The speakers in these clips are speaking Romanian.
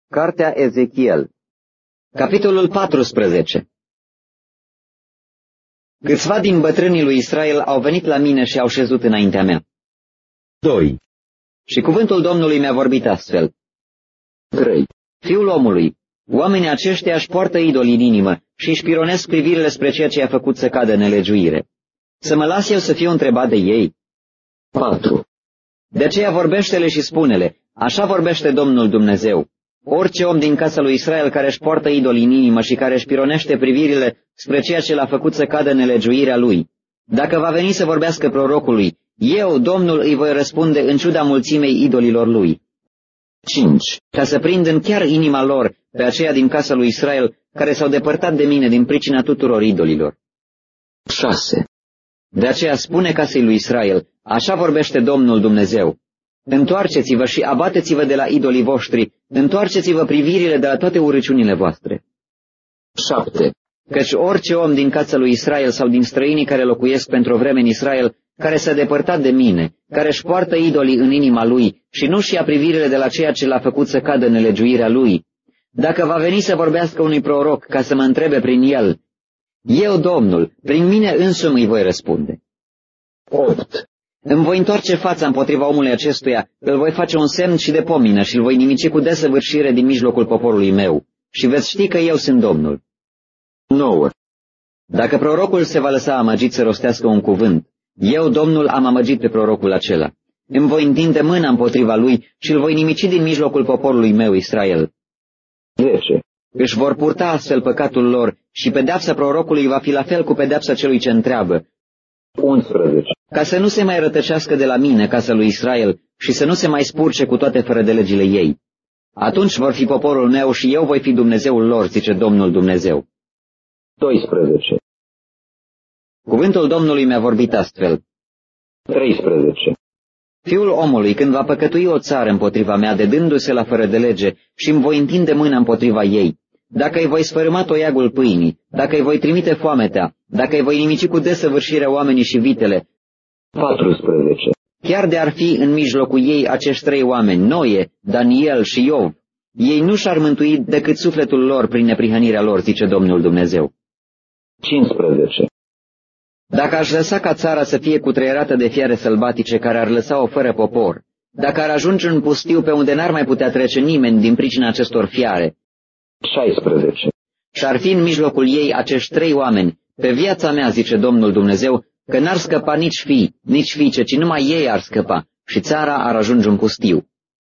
Cartea Ezechiel, capitolul 14. Câțiva din bătrânii lui Israel au venit la mine și au șezut înaintea mea. 2. Și cuvântul Domnului mi-a vorbit astfel. 3. Fiul omului, oamenii aceștia își poartă idoli în inimă și își pironesc privirile spre ceea ce i-a făcut să cadă în nelegiuire. Să mă las eu să fiu întrebat de ei? 4. De aceea vorbește-le și spune-le, așa vorbește Domnul Dumnezeu. Orice om din casa lui Israel care își poartă idoli în inimă și care își pironește privirile spre ceea ce l-a făcut să cadă în nelegiuirea lui, dacă va veni să vorbească prorocului, eu, Domnul, îi voi răspunde în ciuda mulțimei idolilor lui. 5. Ca să prind în chiar inima lor pe aceia din casa lui Israel care s-au depărtat de mine din pricina tuturor idolilor. 6. De aceea spune casei lui Israel, așa vorbește Domnul Dumnezeu. Întoarceți-vă și abateți-vă de la idolii voștri, întoarceți-vă privirile de la toate urăciunile voastre. 7. Căci orice om din casa lui Israel sau din străinii care locuiesc pentru o vreme în Israel, care s-a depărtat de mine, care își poartă idolii în inima lui și nu-și ia privirile de la ceea ce l-a făcut să cadă în nelegiuirea lui, dacă va veni să vorbească unui proroc ca să mă întrebe prin el, eu, Domnul, prin mine însumi îi voi răspunde. 8. Îmi voi întoarce fața împotriva omului acestuia, îl voi face un semn și de pomină și îl voi nimici cu desăvârșire din mijlocul poporului meu și veți ști că eu sunt Domnul. 9. Dacă prorocul se va lăsa amăgit să rostească un cuvânt, eu, Domnul, am amăgit pe prorocul acela. Îmi voi întinde mâna împotriva lui și îl voi nimici din mijlocul poporului meu Israel. 10. Își vor purta astfel păcatul lor și pedeapsa prorocului va fi la fel cu pedeapsa celui ce întreabă. 11. Ca să nu se mai rătăcească de la mine casa lui Israel și să nu se mai spurce cu toate fără de legile ei. Atunci vor fi poporul meu și eu voi fi Dumnezeul lor, zice Domnul Dumnezeu. 12. Cuvântul Domnului mi-a vorbit astfel. 13. Fiul omului, când va păcătui o țară împotriva mea, dedându-se la fără de lege, și îmi voi întinde mâna împotriva ei, dacă îi voi sfărâma toiagul pâinii, dacă îi voi trimite foametea, dacă îi voi nimici cu desăvârșire oamenii și vitele. 14. Chiar de ar fi în mijlocul ei acești 3 oameni, Noe, Daniel și Iov, ei nu și-ar mântui decât sufletul lor prin neprihănirea lor, zice Domnul Dumnezeu. 15. Dacă aș lăsa ca țara să fie cutreierată de fiare sălbatice care ar lăsa-o fără popor, dacă ar ajunge în pustiu pe unde n-ar mai putea trece nimeni din pricina acestor fiare. 16. Și ar fi în mijlocul ei acești 3 oameni, pe viața mea, zice Domnul Dumnezeu, că n-ar scăpa nici fii, nici fiice, ci numai ei ar scăpa și țara ar ajunge în pustiu.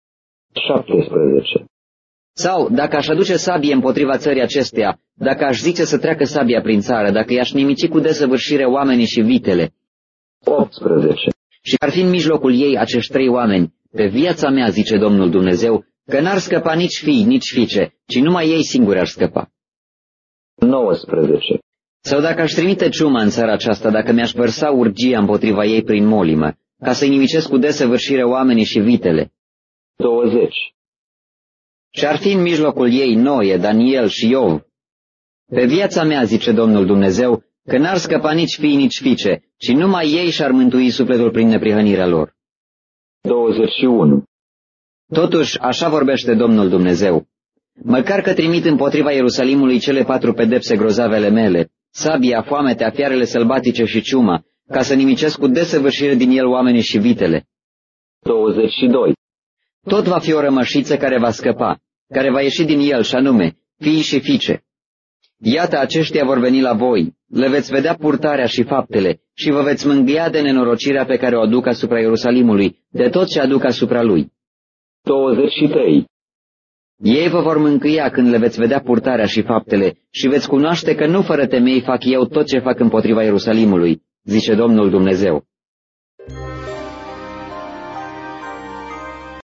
17. Sau, dacă aș aduce sabie împotriva țării acesteia, dacă aș zice să treacă sabia prin țară, dacă i-aș nimici cu desăvârșire oamenii și vitele. 18. Și ar fi în mijlocul ei acești 3 oameni, pe viața mea, zice Domnul Dumnezeu, că n-ar scăpa nici fii, nici fiice, ci numai ei singuri ar scăpa. 19. Sau dacă aș trimite ciuma în țara aceasta, dacă mi-aș vărsa urgia împotriva ei prin molimă, ca să-i nimicesc cu desăvârșire oamenii și vitele. 20. Și ar fi în mijlocul ei Noe, Daniel și Iov. Pe viața mea, zice Domnul Dumnezeu, că n-ar scăpa nici fii, nici fiice, ci numai ei și-ar mântui sufletul prin neprihănirea lor. 21. Totuși, așa vorbește Domnul Dumnezeu. Măcar că trimit împotriva Ierusalimului cele 4 pedepse grozavele mele, sabia, foametea, fiarele sălbatice și ciuma, ca să nimicesc cu desăvârșire din el oamenii și vitele. 22. Tot va fi o rămășiță care va scăpa, care va ieși din el, și anume, fii și fiice. Iată, aceștia vor veni la voi, le veți vedea purtarea și faptele și vă veți mângâia de nenorocirea pe care o aduc asupra Ierusalimului, de tot ce aduc asupra lui. 23. Ei vă vor mângâia când le veți vedea purtarea și faptele și veți cunoaște că nu fără temei fac eu tot ce fac împotriva Ierusalimului, zice Domnul Dumnezeu.